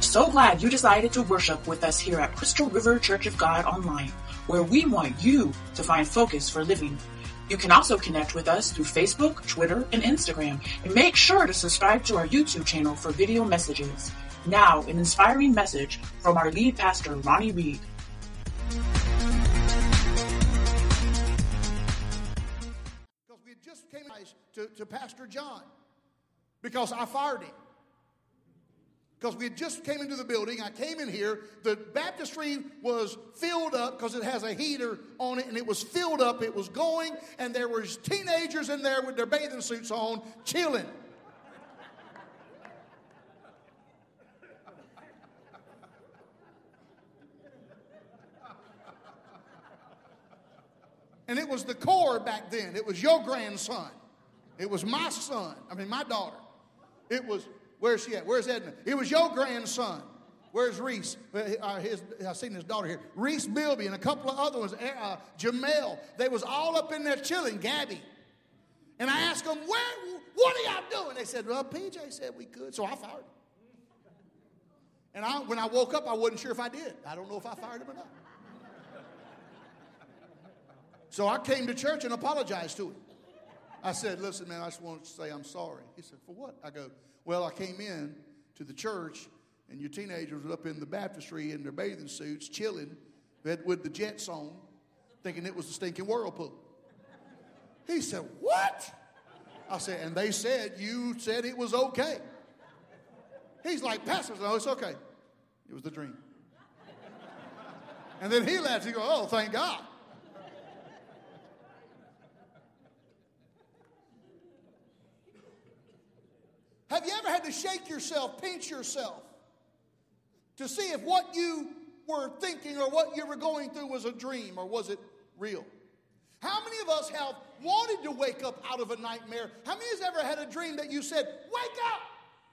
So glad you decided to worship with us here at Crystal River Church of God Online, where we want you to find focus for living. You can also connect with us through Facebook, Twitter, and Instagram, and make sure to subscribe to our YouTube channel for video messages. Now, an inspiring message from our lead pastor, Ronnie Reed. Because we just came to Pastor John because I fired him. Because we had just came into the building. I came in here. The baptistry was filled up because it has a heater on it, and it was filled up. It was going, and there was teenagers in there with their bathing suits on, chilling. And it was the core back then. It was your grandson. It was my son. My daughter. It was... Where's she at? Where's Edna? It was your grandson. Where's Reese? I've seen his daughter here. Reese Bilby and a couple of other ones. Jamel. They was all up in there chilling. Gabby. And I asked them, what are y'all doing? They said, well, PJ said we could. So I fired him. And when I woke up, I wasn't sure if I did. I don't know if I fired him or not. So I came to church and apologized to him. I said, listen, man, I just want to say I'm sorry. He said, for what? I go, well, I came in to the church, and your teenagers were up in the baptistry in their bathing suits, chilling with the jets on, thinking it was the stinking whirlpool. He said, what? I said, and they said, you said it was okay. He's like, Pastor, no, it's okay. It was the dream. And then he laughed. He goes, oh, thank God. Have you ever had to shake yourself, pinch yourself, to see if what you were thinking or what you were going through was a dream or was it real? How many of us have wanted to wake up out of a nightmare? How many has ever had a dream that you said, wake up?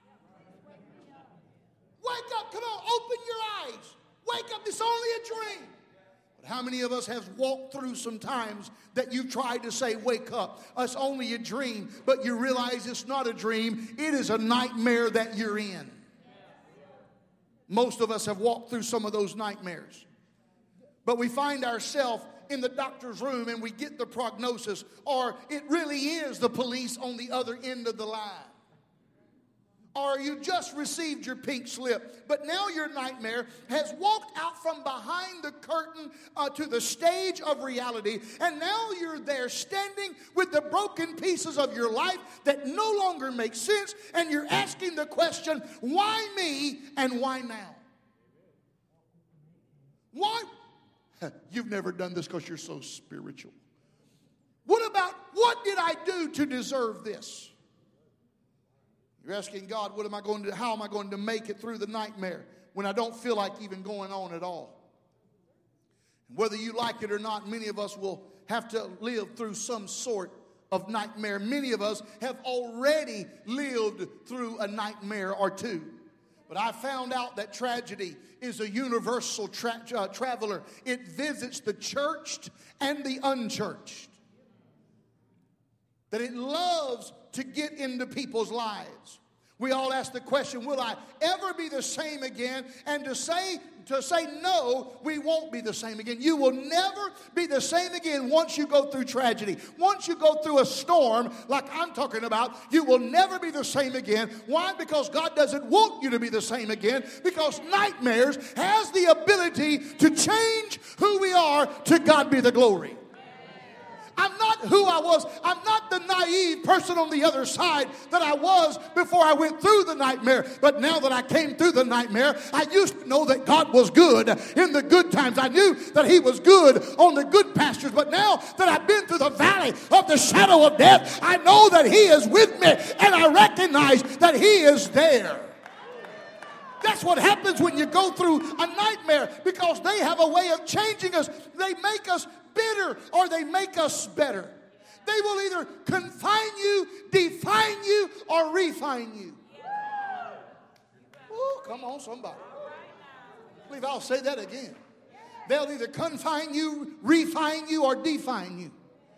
Wake up, come on, open your eyes. Wake up, it's only a dream. But how many of us have walked through some times that you've tried to say, wake up, it's only a dream, but you realize it's not a dream, it is a nightmare that you're in. Most of us have walked through some of those nightmares. But we find ourselves in the doctor's room and we get the prognosis, or it really is the police on the other end of the line. Or you just received your pink slip, but now your nightmare has walked out from behind the curtain to the stage of reality, and now you're there standing with the broken pieces of your life that no longer make sense, and you're asking the question, why me and why now? Why? You've never done this because you're so spiritual. What did I do to deserve this? You're asking God, how am I going to make it through the nightmare when I don't feel like even going on at all? And whether you like it or not, many of us will have to live through some sort of nightmare. Many of us have already lived through a nightmare or two. But I found out that tragedy is a universal traveler. It visits the churched and the unchurched. That it loves to get into people's lives. We all ask the question, will I ever be the same again? And to say no, we won't be the same again. You will never be the same again once you go through tragedy. Once you go through a storm like I'm talking about, you will never be the same again. Why? Because God doesn't want you to be the same again. Because nightmares has the ability to change who we are. To God be the glory. I'm not who I was. I'm not the naive person on the other side that I was before I went through the nightmare. But now that I came through the nightmare, I used to know that God was good in the good times. I knew that He was good on the good pastures. But now that I've been through the valley of the shadow of death, I know that He is with me, and I recognize that He is there. That's what happens when you go through a nightmare, because they have a way of changing us. They make us bitter or they make us better. They will either confine you, define you, or refine you. Oh, come on, somebody. I believe I'll say that again. They'll either confine you, refine you, or define you.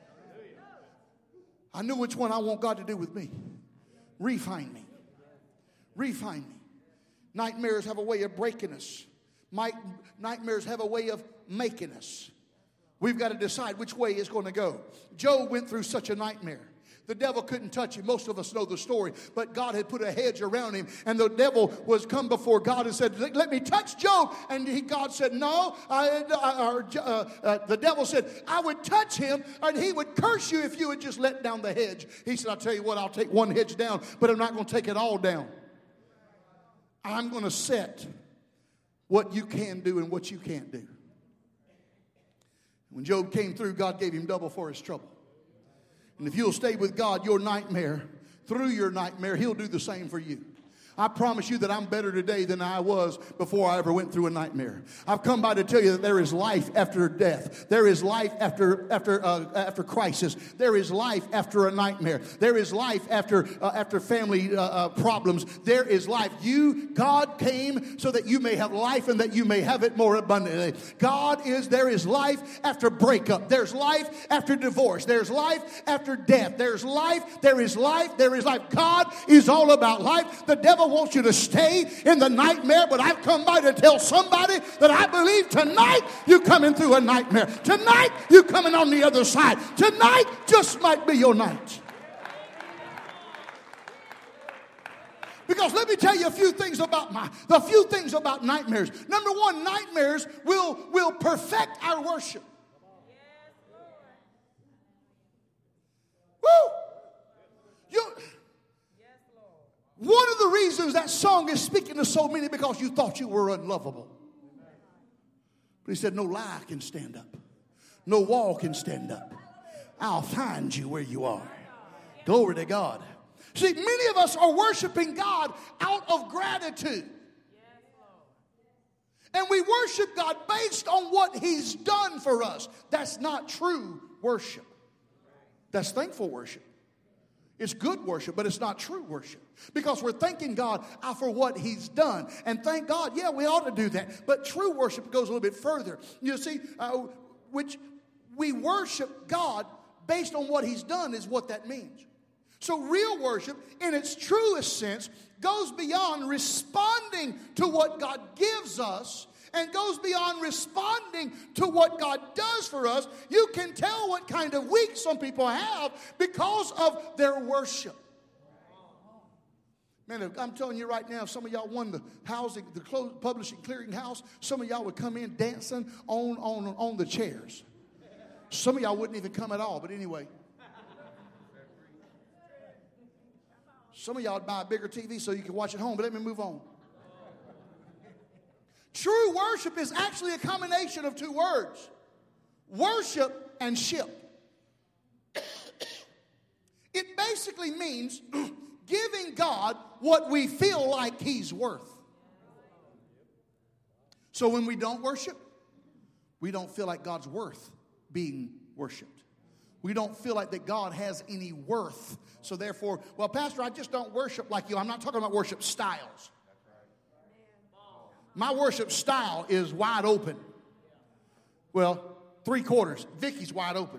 I know which one I want God to do with me. Refine me. Refine me. Nightmares have a way of breaking us. Nightmares have a way of making us. We've got to decide which way it's going to go. Job went through such a nightmare. The devil couldn't touch him. Most of us know the story. But God had put a hedge around him. And the devil was come before God and said, let me touch Job. And God said, no. The devil said, I would touch him and he would curse you if you would just let down the hedge. He said, I'll tell you what, I'll take one hedge down, but I'm not going to take it all down. I'm going to set what you can do and what you can't do. When Job came through, God gave him double for his trouble. And if you'll stay with God, your nightmare, through your nightmare, He'll do the same for you. I promise you that I'm better today than I was before I ever went through a nightmare. I've come by to tell you that there is life after death. There is life after crisis. There is life after a nightmare. There is life after family problems. There is life. God came so that you may have life and that you may have it more abundantly. There is life after breakup. There's life after divorce. There's life after death. There's life. There is life. There is life. God is all about life. The devil wants you to stay in the nightmare, but I've come by to tell somebody that I believe tonight you're coming through a nightmare. Tonight you're coming on the other side. Tonight just might be your night. Because let me tell you a few things about nightmares. Number one, nightmares will perfect our worship. Woo! One of the reasons that song is speaking to so many because you thought you were unlovable. But he said, no lie can stand up. No wall can stand up. I'll find you where you are. Glory to God. See, many of us are worshiping God out of gratitude. And we worship God based on what He's done for us. That's not true worship. That's thankful worship. It's good worship, but it's not true worship. Because we're thanking God for what He's done. And thank God, yeah, we ought to do that. But true worship goes a little bit further. You see, which we worship God based on what He's done is what that means. So real worship, in its truest sense, goes beyond responding to what God gives us and goes beyond responding to what God does for us. You can tell what kind of week some people have because of their worship. Man, I'm telling you right now, if some of y'all won the publishing clearing house, some of y'all would come in dancing on the chairs. Some of y'all wouldn't even come at all, but anyway. Some of y'all would buy a bigger TV so you can watch at home, but let me move on. True worship is actually a combination of two words. Worship and ship. It basically means giving God what we feel like He's worth. So when we don't worship, we don't feel like God's worth being worshiped. We don't feel like that God has any worth. So therefore, well, Pastor, I just don't worship like you. I'm not talking about worship styles. My worship style is wide open. Well, 3/4. Vicky's wide open.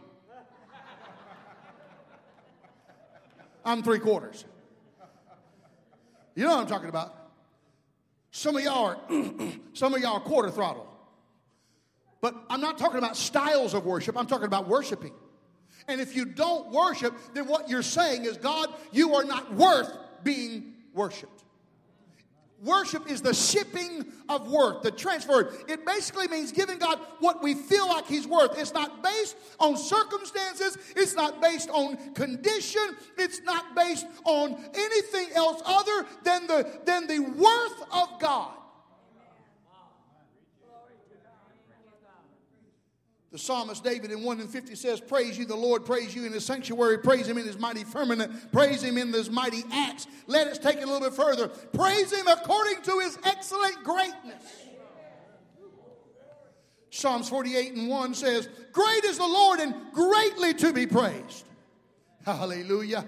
I'm 3/4. You know what I'm talking about. Some of y'all are quarter throttle. But I'm not talking about styles of worship. I'm talking about worshiping. And if you don't worship, then what you're saying is, God, you are not worth being worshiped. Worship is the shipping of worth, the transfer. It basically means giving God what we feel like He's worth. It's not based on circumstances. It's not based on condition. It's not based on anything else other than the worth of God. The psalmist David in 1:50 says, praise you, the Lord, praise you in His sanctuary, praise Him in His mighty firmament, praise Him in His mighty acts. Let us take it a little bit further. Praise Him according to His excellent greatness. Psalms 48:1 says, great is the Lord and greatly to be Hallelujah.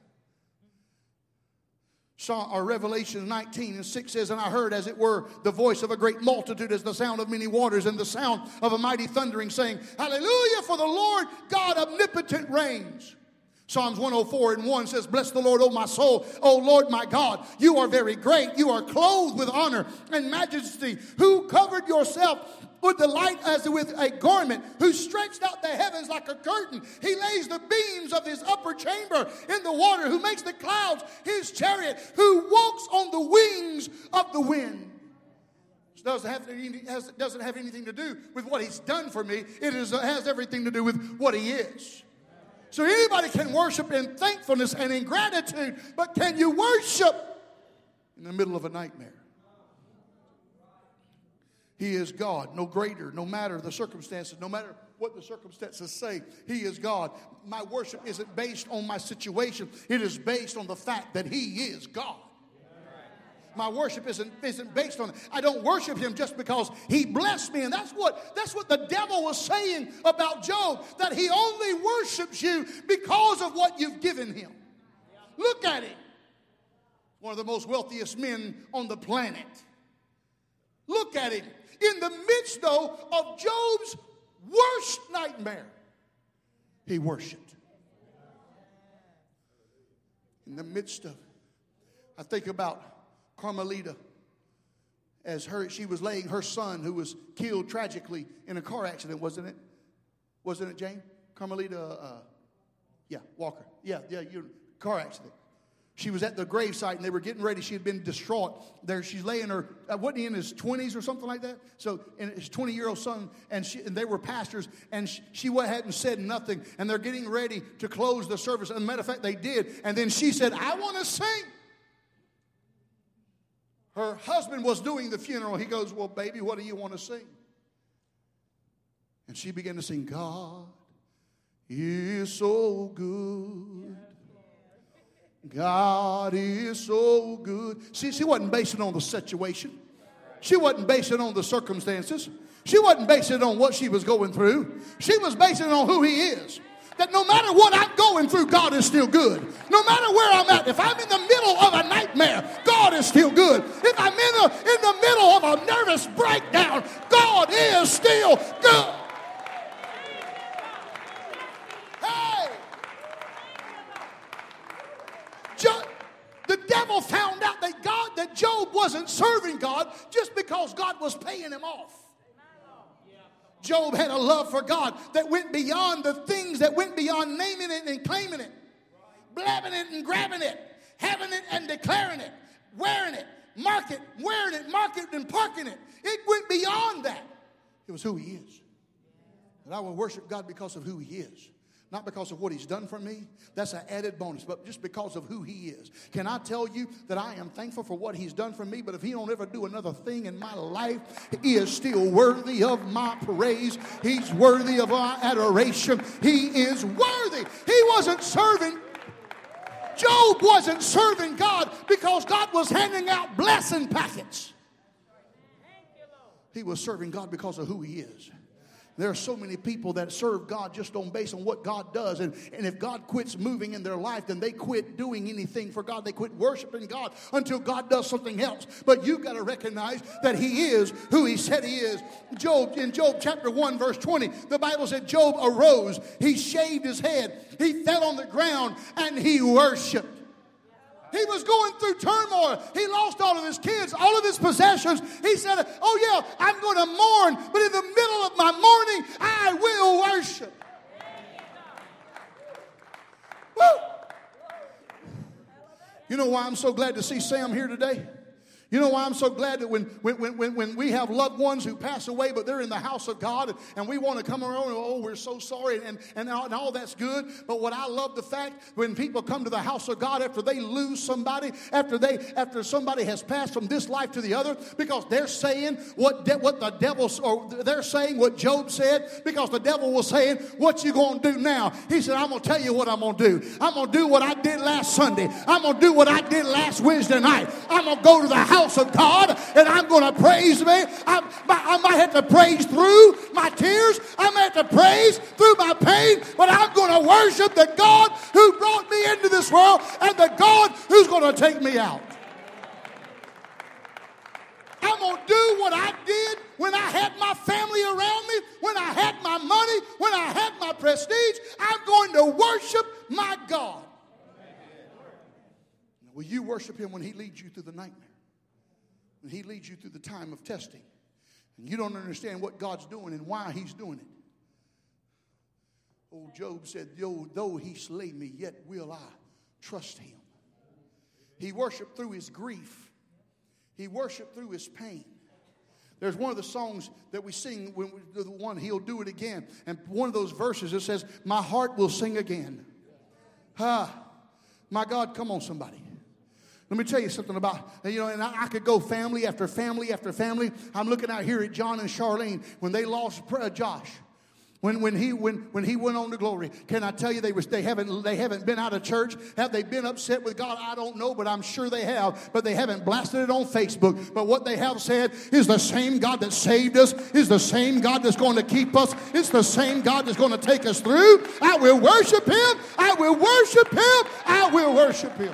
Revelation 19:6 says, and I heard as it were the voice of a great multitude as the sound of many waters and the sound of a mighty thundering saying, hallelujah, for the Lord God omnipotent reigns. Psalms 104:1 says, bless the Lord, O my soul. O Lord my God, you are very great. You are clothed with honor and majesty. Who covered yourself with the light as with a garment, who stretched out the heavens like a curtain. He lays the beams of his upper chamber in the water, who makes the clouds his chariot, who walks on the wings of the wind. It doesn't have anything to do with what he's done for me. It has everything to do with what he is. So anybody can worship in thankfulness and in gratitude, but can you worship in the middle of a nightmare? He is God, no greater, no matter the circumstances, no matter what the circumstances say. He is God. My worship isn't based on my situation. It is based on the fact that he is God. My worship isn't based on it. I don't worship him just because he blessed me. And that's what the devil was saying about Job, that he only worships you because of what you've given him. Look at him. One of the most wealthiest men on the planet. Look at him. In the midst, though, of Job's worst nightmare, he worshiped. In the midst of, I think about Carmelita, as she was laying her son, who was killed tragically in a car accident, wasn't it? Wasn't it, Jane? Carmelita, Walker. Car accident. She was at the gravesite and they were getting ready. She had been distraught. There, she's laying her, wasn't he in his 20s or something like that? So, and his 20-year-old son, and they were pastors, and she hadn't said nothing. And they're getting ready to close the service. As a matter of fact, they did. And then she said, I want to sing. Her husband was doing the funeral. He goes, well, baby, what do you want to sing? And she began to sing, God is so good. God is so good. See, she wasn't basing it on the situation. She wasn't basing it on the circumstances. She wasn't basing it on what she was going through. She was basing it on who he is. That no matter what I'm going through, God is still good. No matter where I'm at, if I'm in the middle of a nightmare, God is still good. If I'm in the middle of a nervous breakdown, God is still good. The devil found out that Job wasn't serving God just because God was paying him off. Job had a love for God that went beyond the things, that went beyond naming it and claiming it, blabbing it and grabbing it, having it and declaring it, wearing it, wearing it, market and parking it. It went beyond that. It was who he is. And I will worship God because of who he is. Not because of what he's done for me. That's an added bonus. But just because of who he is. Can I tell you that I am thankful for what he's done for me? But if he don't ever do another thing in my life, he is still worthy of my praise. He's worthy of our adoration. He is worthy. He wasn't serving. Job wasn't serving God because God was handing out blessing packets. He was serving God because of who he is. There are so many people that serve God just based on what God does. And if God quits moving in their life, then they quit doing anything for God. They quit worshiping God until God does something else. But you've got to recognize that he is who he said he is. In Job chapter 1, verse 20, the Bible said Job arose. He shaved his head. He fell on the ground and he worshiped. He was going through turmoil. He lost all of his kids, all of his possessions. He said, oh yeah, I'm going to mourn, but in the middle of my mourning, I will worship. Woo! You know why I'm so glad to see Sam here today? You know why I'm so glad that when we have loved ones who pass away, but they're in the house of God, and we want to come around and, oh, we're so sorry, and all that's good. But what I love the fact, when people come to the house of God after they lose somebody, after somebody has passed from this life to the other, because they're saying what the devil, or they're saying what Job said, because the devil was saying, what you going to do now? He said, I'm going to tell you what I'm going to do. I'm going to do what I did last Sunday. I'm going to do what I did last Wednesday night. I'm going to go to the house of God, and I'm going to praise me. I might have to praise through my tears. I might have to praise through my pain, but I'm going to worship the God who brought me into this world and the God who's going to take me out. I'm going to do what I did when I had my family around me, when I had my money, when I had my prestige. I'm going to worship my God. Will you worship him when he leads you through the nightmare? When he leads you through the time of testing? And you don't understand what God's doing and why he's doing it. Old Job said, though he slay me, yet will I trust him. He worshiped through his grief. He worshiped through his pain. There's one of the songs that we sing, when the one, He'll Do It Again. And one of those verses, it says, my heart will sing again. My God, come on somebody. Let me tell you something about, and I could go family after family after family. I'm looking out here at John and Charlene when they lost Josh. When he went on to glory, can I tell you they haven't been out of church? Have they been upset with God? I don't know, but I'm sure they have. But they haven't blasted it on Facebook. But what they have said is the same God that saved us is the same God that's going to keep us. It's the same God that's going to take us through. I will worship him. I will worship him. I will worship him.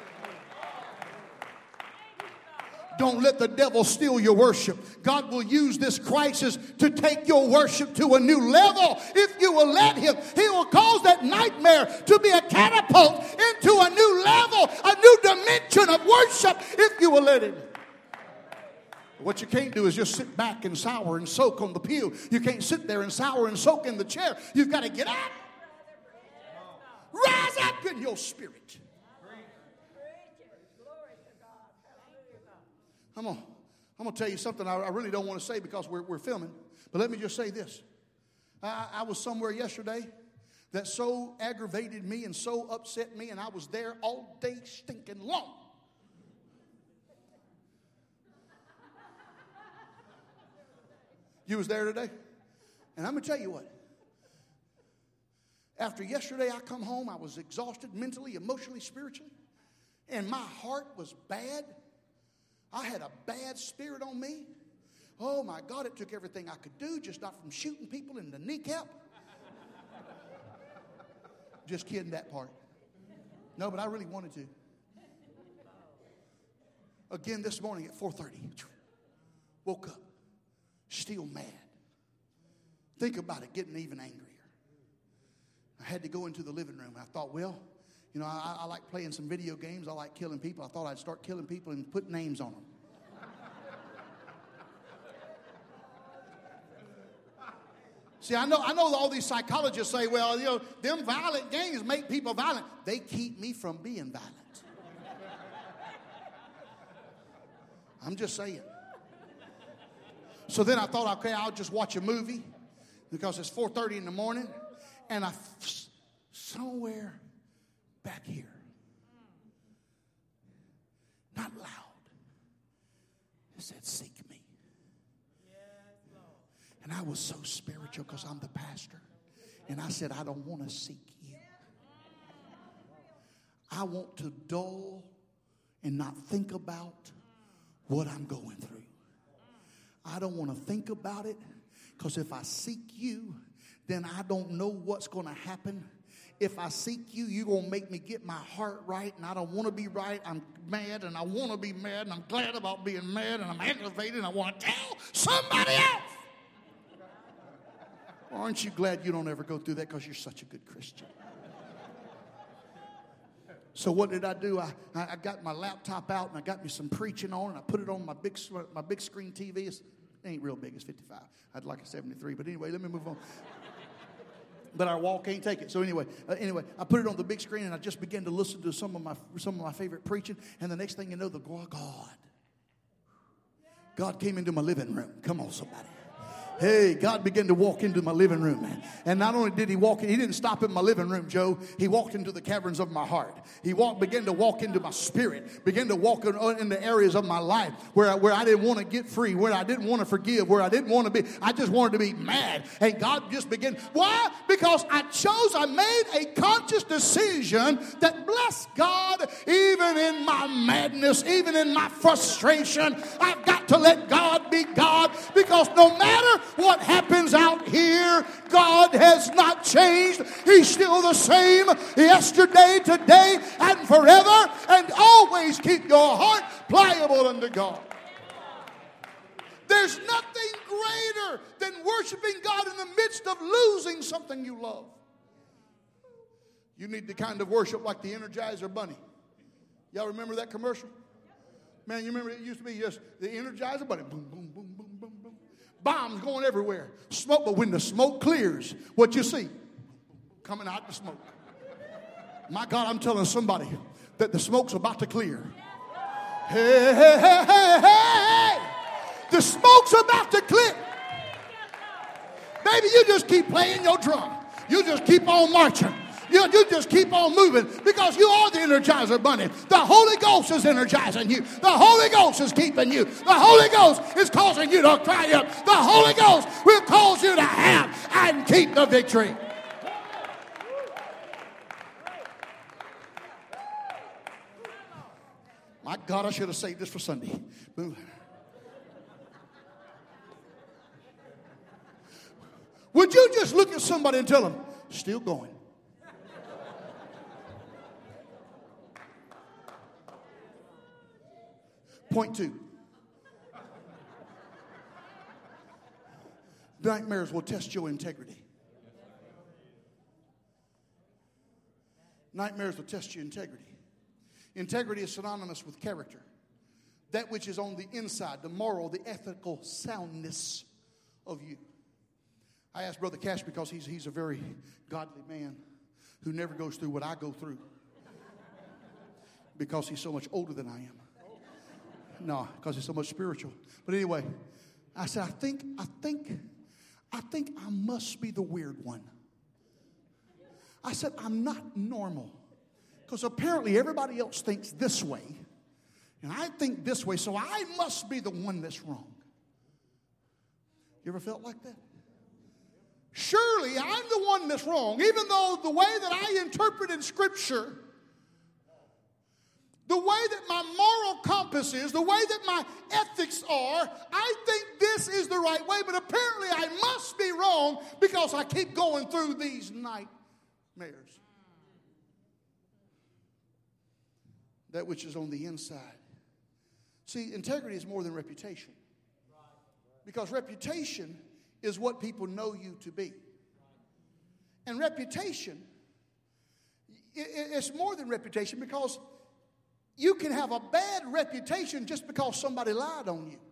Don't let the devil steal your worship. God will use this crisis to take your worship to a new level. If you will let him, he will cause that nightmare to be a catapult into a new level, a new dimension of worship, if you will let him. What you can't do is just sit back and sour and soak on the pew. You can't sit there and sour and soak in the chair. You've got to get up. Rise up in your spirit. I'm going to tell you something I really don't want to say because we're filming. But let me just say this. I was somewhere yesterday that so aggravated me and so upset me, and I was there all day stinking long. You was there today? And I'm going to tell you what. After yesterday, I come home. I was exhausted mentally, emotionally, spiritually. And my heart was bad. I had a bad spirit on me. Oh, my God, it took everything I could do, just not from shooting people in the kneecap. Just kidding that part. No, but I really wanted to. Again this morning at 4:30. Woke up. Still mad. Think about it, getting even angrier. I had to go into the living room. I thought, well, I like playing some video games. I like killing people. I thought I'd start killing people and put names on them. See, I know all these psychologists say, well, them violent games make people violent. They keep me from being violent. I'm just saying. So then I thought, okay, I'll just watch a movie because it's 4:30 in the morning. And somewhere back here, not loud, it said, seek me. And I was so spiritual because I'm the pastor. And I said, I don't want to seek you. I want to dull and not think about what I'm going through. I don't want to think about it because if I seek you, then I don't know what's going to happen. If I seek you, you're going to make me get my heart right, and I don't want to be right. I'm mad, and I want to be mad, and I'm glad about being mad, and I'm aggravated, and I want to tell somebody else. Well, aren't you glad you don't ever go through that because you're such a good Christian? So what did I do? I got my laptop out, and I got me some preaching on, and I put it on my big screen TV. It ain't real big. It's 55. I'd like a 73, but anyway, let me move on. But our wall can't take it. So anyway, I put it on the big screen, and I just began to listen to some of my favorite preaching. And the next thing you know, God came into my living room. Come on, somebody. Hey, God began to walk into my living room, man. And not only did he walk in, he didn't stop in my living room, Joe. He walked into the caverns of my heart. He began to walk into my spirit, began to walk in the areas of my life where I didn't want to get free, where I didn't want to forgive, where I didn't want to be. I just wanted to be mad. And God just began. Why? Because I made a conscious decision that, bless God, even in my madness, even in my frustration, I've got to let God be God, because no matter what happens out here, God has not changed. He's still the same yesterday, today, and forever. And always keep your heart pliable unto God. There's nothing greater than worshiping God in the midst of losing something you love. You need the kind of worship like the Energizer Bunny. Y'all remember that commercial? Man, you remember it used to be just the Energizer Bunny. Boom, boom, boom, boom, boom, boom. Bombs going everywhere. Smoke, but when the smoke clears, what you see? Coming out the smoke. My God, I'm telling somebody that the smoke's about to clear. Hey, hey, hey, hey, hey. The smoke's about to clear. Baby, you just keep playing your drum. You just keep on marching. You just keep on moving because you are the Energizer Bunny. The Holy Ghost is energizing you. The Holy Ghost is keeping you. The Holy Ghost is causing you to triumph. The Holy Ghost will cause you to have and keep the victory. My God, I should have saved this for Sunday. Would you just look at somebody and tell them, still going? Point 2. Nightmares will test your integrity. Nightmares will test your integrity. Integrity is synonymous with character. That which is on the inside, the moral, the ethical soundness of you. I asked Brother Cash because he's a very godly man who never goes through what I go through because he's so much older than I am. No, because he's so much spiritual. But anyway, I said, I think I must be the weird one. I said, I'm not normal. Because apparently everybody else thinks this way. And I think this way, so I must be the one that's wrong. You ever felt like that? Surely I'm the one that's wrong, even though the way that I interpret in Scripture, the way that my moral compass is, the way that my ethics are, I think this is the right way, but apparently I must be wrong because I keep going through these nightmares. That which is on the inside. See, integrity is more than reputation. Because reputation is what people know you to be. And reputation, it's more than reputation because you can have a bad reputation just because somebody lied on you.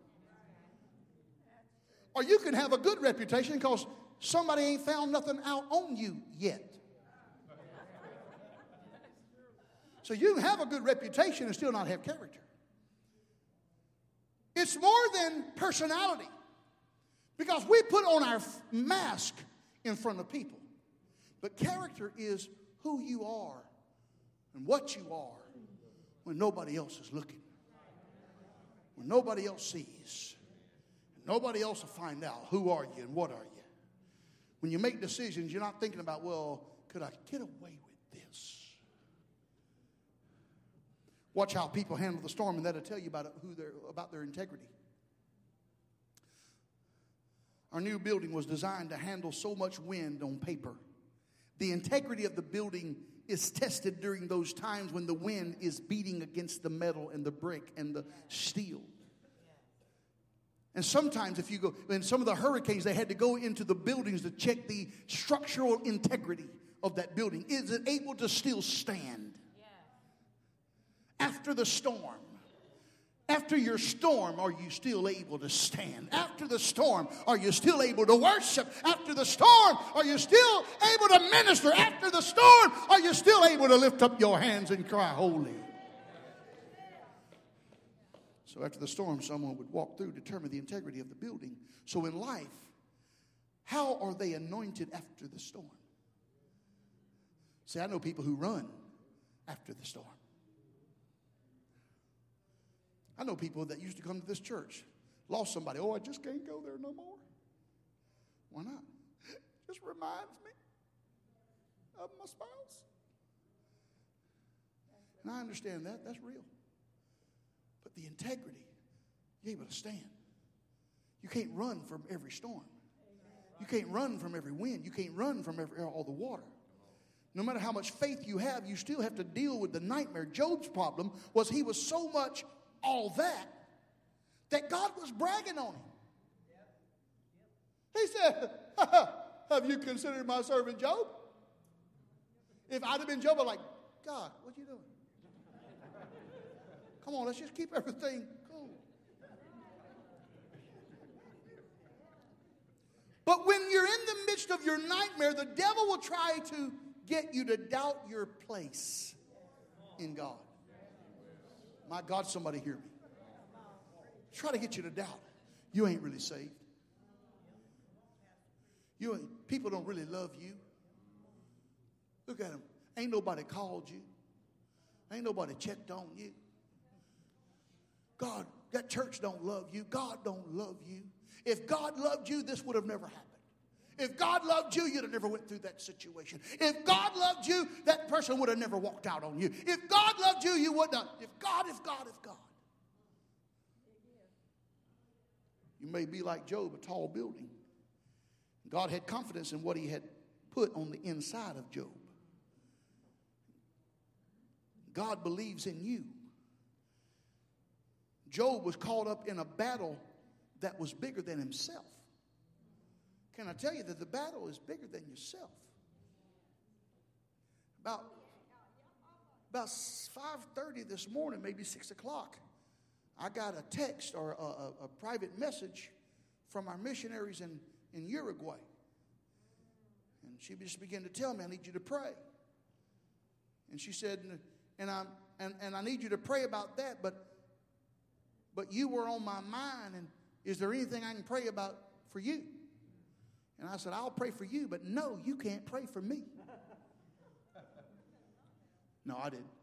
Or you can have a good reputation because somebody ain't found nothing out on you yet. So you can have a good reputation and still not have character. It's more than personality. Because we put on our mask in front of people. But character is who you are and what you are when nobody else is looking. When nobody else sees. Nobody else will find out who are you and what are you. When you make decisions, you're not thinking about, well, could I get away with this? Watch how people handle the storm, and that'll tell you about their integrity. Our new building was designed to handle so much wind on paper. The integrity of the building is tested during those times when the wind is beating against the metal and the brick and the steel. And sometimes if you go, in some of the hurricanes, they had to go into the buildings to check the structural integrity of that building. Is it able to still stand? After the storm, after your storm, are you still able to stand? After the storm, are you still able to worship? After the storm, are you still able to minister? After the storm, are you still able to lift up your hands and cry, holy? So after the storm, someone would walk through, determine the integrity of the building. So in life, how are they anointed after the storm? See, I know people who run after the storm. I know people that used to come to this church, lost somebody. Oh, I just can't go there no more. Why not? Just reminds me of my spouse. And I understand that. That's real. But the integrity, you're able to stand. You can't run from every storm. You can't run from every wind. You can't run from all the water. No matter how much faith you have, you still have to deal with the nightmare. Job's problem was he was so much all that God was bragging on him. He said, have you considered my servant Job? If I'd have been Job, I'd like, God, what you doing? Come on, let's just keep everything cool. But when you're in the midst of your nightmare, the devil will try to get you to doubt your place in God. My God, somebody hear me. Try to get you to doubt. You ain't really saved. People don't really love you. Look at them. Ain't nobody called you. Ain't nobody checked on you. God, that church don't love you. God don't love you. If God loved you, this would have never happened. If God loved you, you'd have never went through that situation. If God loved you, that person would have never walked out on you. If God loved you, you would not. If God. You may be like Job, a tall building. God had confidence in what he had put on the inside of Job. God believes in you. Job was caught up in a battle that was bigger than himself. Can I tell you that the battle is bigger than yourself? About 5:30 this morning, maybe 6 o'clock, I got a text or a private message from our missionaries in Uruguay. And she just began to tell me, I need you to pray. And she said, and I need you to pray about that, but you were on my mind, and is there anything I can pray about for you? And I said, I'll pray for you, but no, you can't pray for me. No, I didn't.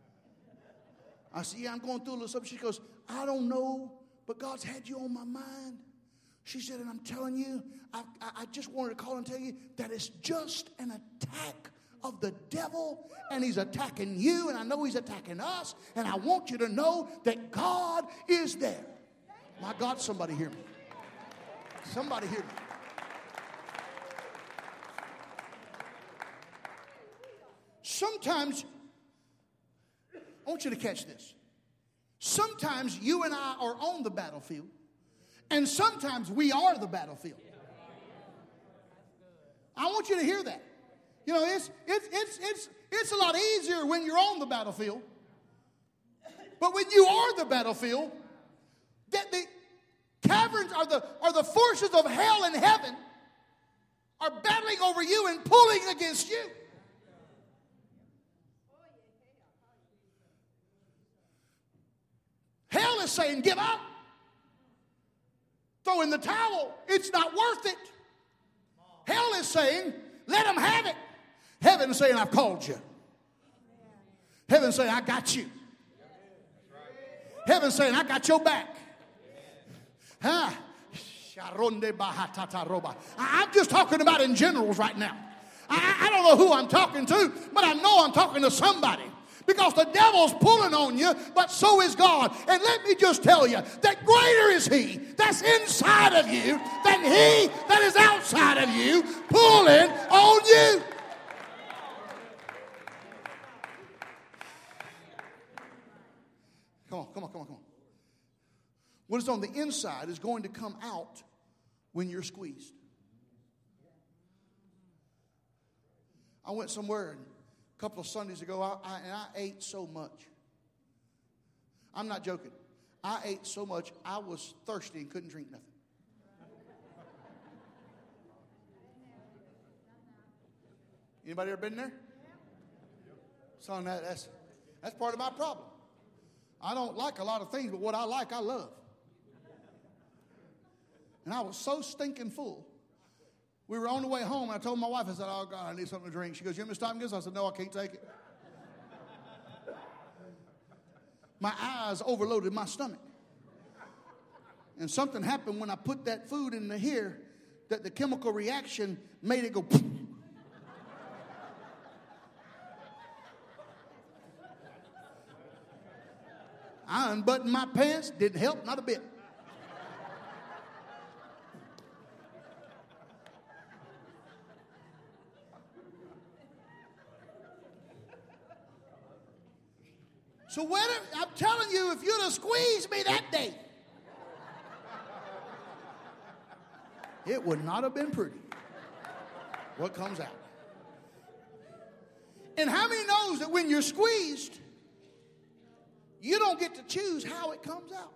I said, yeah, I'm going through a little something. She goes, I don't know, but God's had you on my mind. She said, and I'm telling you, I just wanted to call and tell you that it's just an attack of the devil, and he's attacking you, and I know he's attacking us, and I want you to know that God is there. My God, somebody hear me. Somebody hear me. Sometimes, I want you to catch this. Sometimes you and I are on the battlefield, and sometimes we are the battlefield. I want you to hear that. You know, it's a lot easier when you're on the battlefield. But when you are the battlefield, that the caverns are the forces of hell and heaven are battling over you and pulling against you. Hell is saying, give up. Throw in the towel. It's not worth it. Hell is saying, let them have it. Heaven is saying, I've called you. Heaven is saying, I got you. Heaven is saying, I got your back. Huh? I'm just talking about in generals right now. I don't know who I'm talking to, but I know I'm talking to somebody. Because the devil's pulling on you, but so is God. And let me just tell you that greater is he that's inside of you than he that is outside of you pulling on you. Come on. What is on the inside is going to come out when you're squeezed. I went somewhere and a couple of Sundays ago, I ate so much. I'm not joking. I ate so much, I was thirsty and couldn't drink nothing. Anybody ever been there? Son, that's part of my problem. I don't like a lot of things, but what I like, I love. And I was so stinking full. We were on the way home, and I told my wife, I said, oh, God, I need something to drink. She goes, you want me to stop and get this? I said, no, I can't take it. My eyes overloaded my stomach. And something happened when I put that food in here that the chemical reaction made it go. I unbuttoned my pants, didn't help, not a bit. So I'm telling you, if you'd have squeezed me that day, it would not have been pretty what comes out. And how many knows that when you're squeezed, you don't get to choose how it comes out?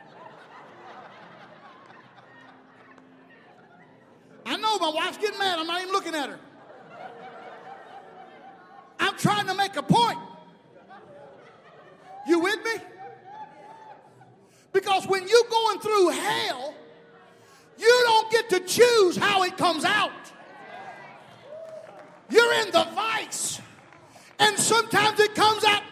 I know my wife's getting mad. I'm not even looking at her. I'm trying to make a point. You with me? Because when you're going through hell, you don't get to choose how it comes out. You're in the vice. And sometimes it comes out.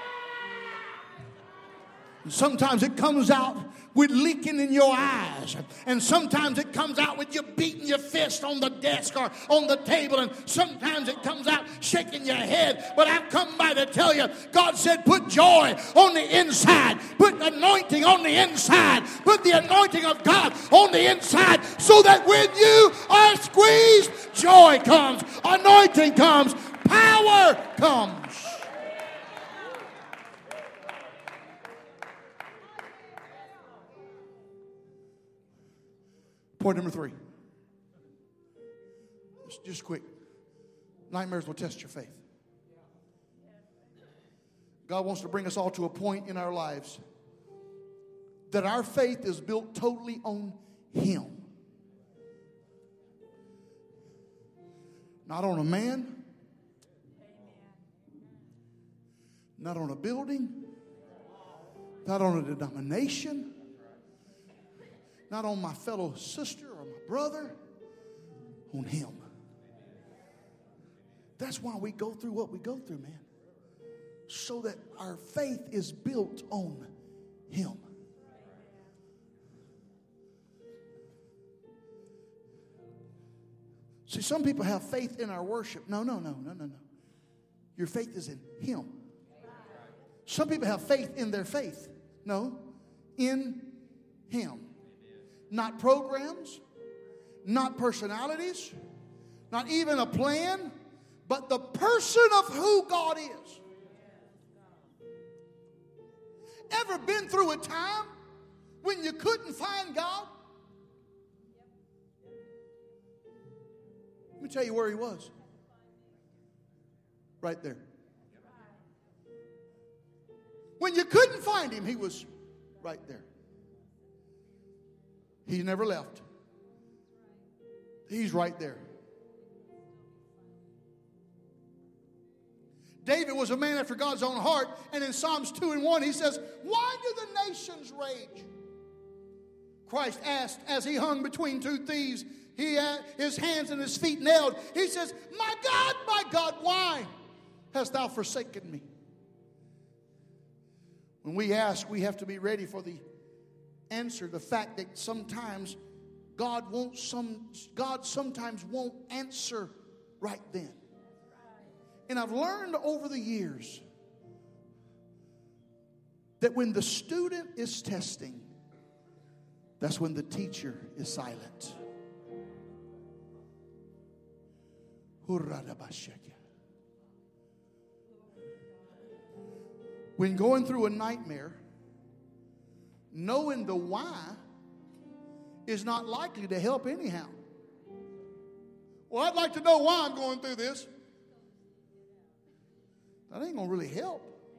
And sometimes it comes out with leaking in your eyes. And sometimes it comes out with you beating your fist on the desk or on the table. And sometimes it comes out shaking your head. But I've come by to tell you, God said put joy on the inside. Put anointing on the inside. Put the anointing of God on the inside so that when you are squeezed, joy comes, anointing comes, power comes. Point number 3. Just quick. Nightmares will test your faith. God wants to bring us all to a point in our lives that our faith is built totally on Him. Not on a man. Not on a building. Not on a denomination. Not on my fellow sister or my brother, on Him. That's why we go through what we go through, man. So that our faith is built on Him. See, some people have faith in our worship. No. Your faith is in Him. Some people have faith in their faith. No, in Him. Not programs, not personalities, not even a plan, but the person of who God is. Ever been through a time when you couldn't find God? Let me tell you where He was. Right there. When you couldn't find Him, He was right there. He never left. He's right there. David was a man after God's own heart. And in Psalms 2:1 he says, why do the nations rage? Christ asked as he hung between two thieves, he had his hands and his feet nailed. He says, my God, why hast thou forsaken me? When we ask, we have to be ready for the answer. The fact that sometimes God sometimes won't answer right then. And I've learned over the years that when the student is testing, that's when the teacher is silent. When going through a nightmare, knowing the why is not likely to help anyhow. Well, I'd like to know why I'm going through this. That ain't going to really help.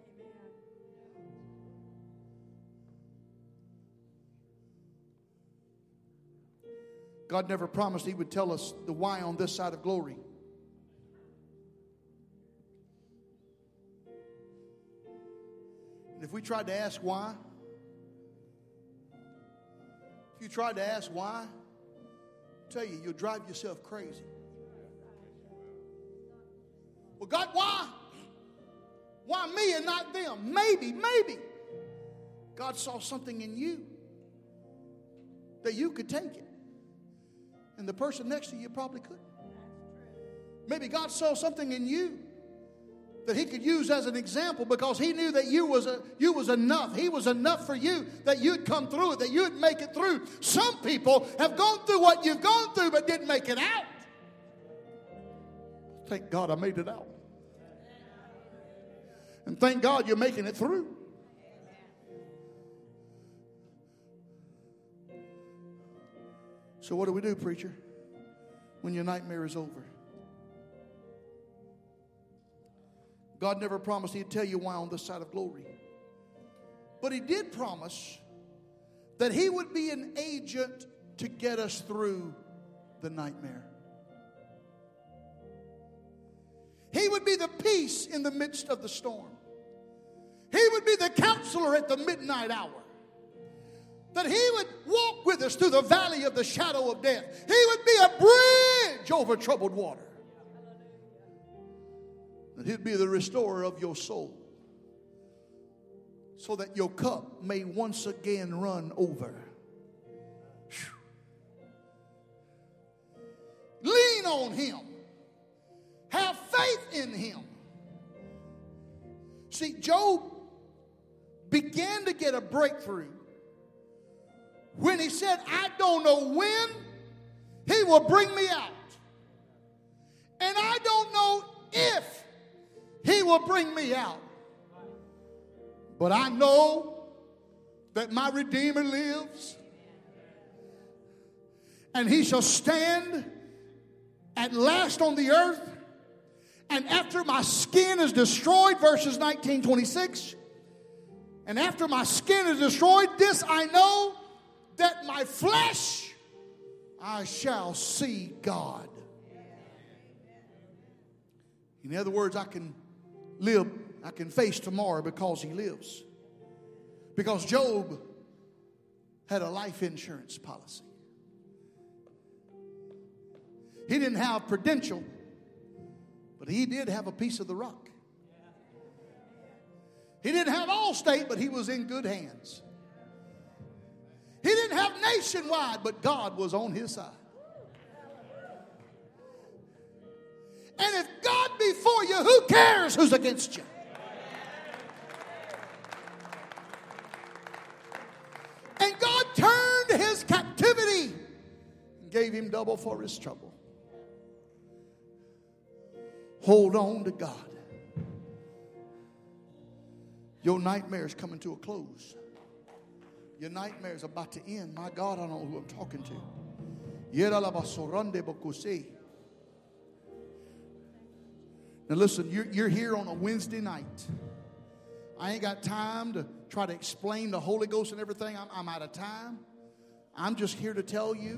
God never promised He would tell us the why on this side of glory. And if we tried to ask why, if you tried to ask why, I tell you, you'll drive yourself crazy. Well, God, why? Why me and not them? Maybe. God saw something in you that you could take it. And the person next to you probably couldn't. Maybe God saw something in you that He could use as an example because He knew that you was enough. He was enough for you, that you'd come through it, that you'd make it through. Some people have gone through what you've gone through but didn't make it out. Thank God I made it out. And thank God you're making it through. So what do we do, preacher, when your nightmare is over? God never promised He'd tell you why on this side of glory. But He did promise that He would be an agent to get us through the nightmare. He would be the peace in the midst of the storm. He would be the counselor at the midnight hour. That He would walk with us through the valley of the shadow of death. He would be a bridge over troubled water. That He'd be the restorer of your soul, so that your cup may once again run over. Lean on Him. Have faith in Him. See, Job began to get a breakthrough when he said, I don't know when He will bring me out. And I don't know if He will bring me out. But I know that my Redeemer lives. And He shall stand at last on the earth. And after my skin is destroyed, verses 19-26. And after my skin is destroyed, this I know, that my flesh, I shall see God. In other words, I can live, I can face tomorrow because He lives. Because Job had a life insurance policy. He didn't have Prudential, but he did have a piece of the rock. He didn't have Allstate, but he was in good hands. He didn't have Nationwide, but God was on his side. And if God be for you, who cares who's against you? And God turned his captivity and gave him double for his trouble. Hold on to God. Your nightmare is coming to a close. Your nightmare is about to end. My God, I don't know who I'm talking to. Now listen, you're here on a Wednesday night. I ain't got time to try to explain the Holy Ghost and everything. I'm out of time. I'm just here to tell you.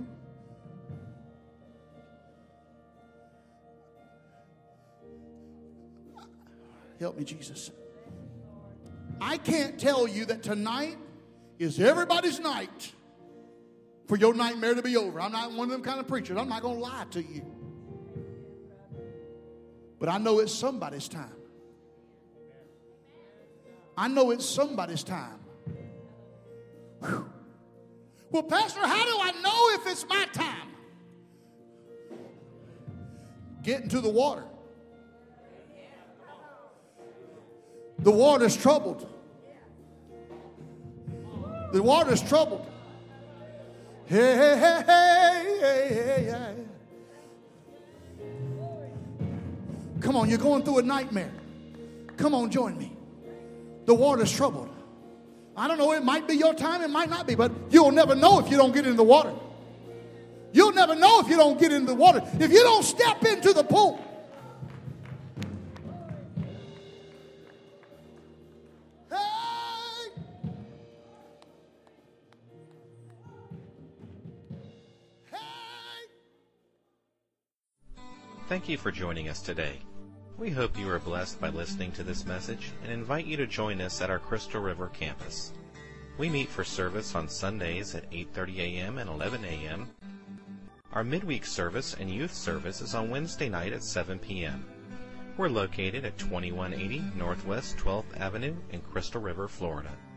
Help me, Jesus. I can't tell you that tonight is everybody's night for your nightmare to be over. I'm not one of them kind of preachers. I'm not going to lie to you. But I know it's somebody's time. I know it's somebody's time. Whew. Well, Pastor, how do I know if it's my time? Get into the water. The water's troubled. The water's troubled. Hey, hey, hey, hey, hey, hey. Come on, you're going through a nightmare. Come on, join me. The water's troubled. I don't know, it might be your time, it might not be, but you'll never know if you don't get in the water. You'll never know if you don't get in the water. If you don't step into the pool. Hey! Hey! Thank you for joining us today. We hope you are blessed by listening to this message and invite you to join us at our Crystal River campus. We meet for service on Sundays at 8:30 a.m. and 11 a.m. Our midweek service and youth service is on Wednesday night at 7 p.m. We're located at 2180 Northwest 12th Avenue in Crystal River, Florida.